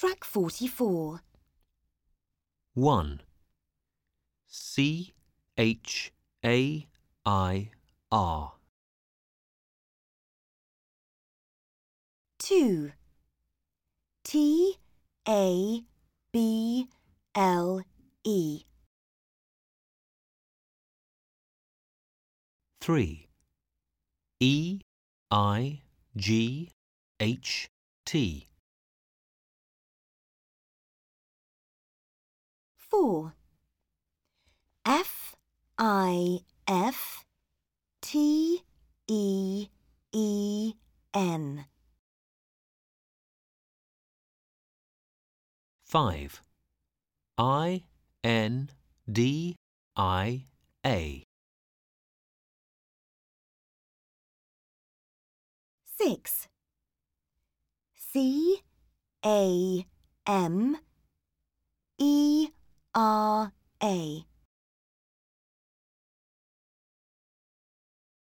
Track 44. 1. C-H-A-I-R. 2. T-A-B-L-E. 3. E-I-G-H-T. 4. F-I-F-T-E-E-N. 5. I-N-D-I-A. 6. C-A-M-E-R-A.